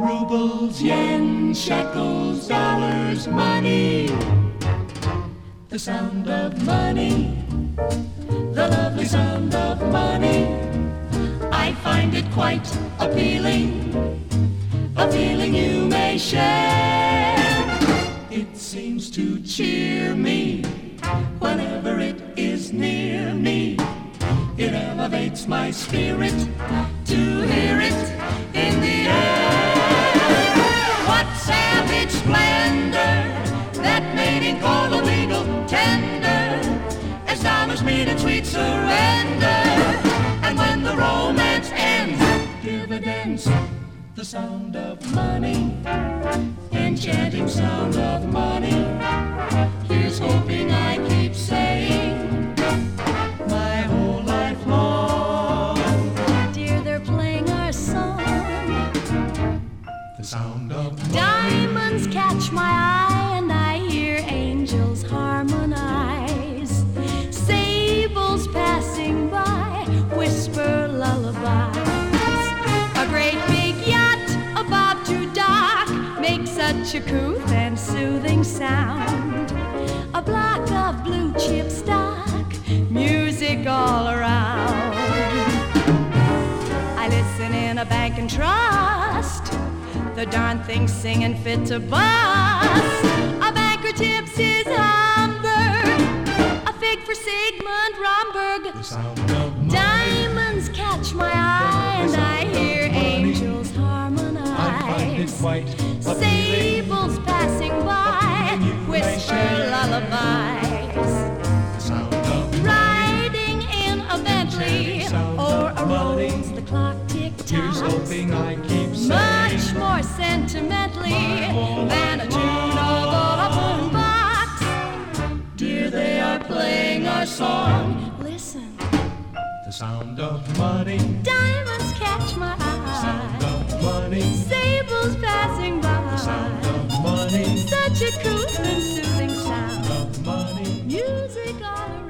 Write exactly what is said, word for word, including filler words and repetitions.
rubles, yen, shekels, dollars, money. The sound of money, the lovely sound of money. I find it quite appealing, a feeling you may share. It seems to cheer me whenever it is near me. It elevates my spirit to hear it in the air. What savage splendor that mating call a legal tender, as dollars meet in sweet surrender. And when the romance ends, dividends, the sound of money, enchanting sound of money. Here's hoping I keep saying my whole life long. Dear, they're playing our song. The sound of money. Diamonds catch my eye, and I hear angels harmonize. Sables passing by whisper lullabies. A great big yacht about to dock makes such a couth and soothing sound. A block of blue chip stock, music all around. I listen in a bank and trust, the darn thing singing fit to bust. A banker tips his Hamburg, a fig for Sigmund Romberg. The sound of money. Diamonds catch my eye, and I hear angels harmonize. I find it quite appealing. Sables passing by whisper lullabies. The sound of Riding in a Bentley or a money. Rolls, the clock tick-tocks. Here's hoping I keep saying Much more sentimentally than a tune of a boombox. Dear, they are playing our song. Listen, the sound of money. diamonds catch my The sound eye. of money. Sables passing The sound by. of money. Such a cool and soothing sound. Of money. Music all around.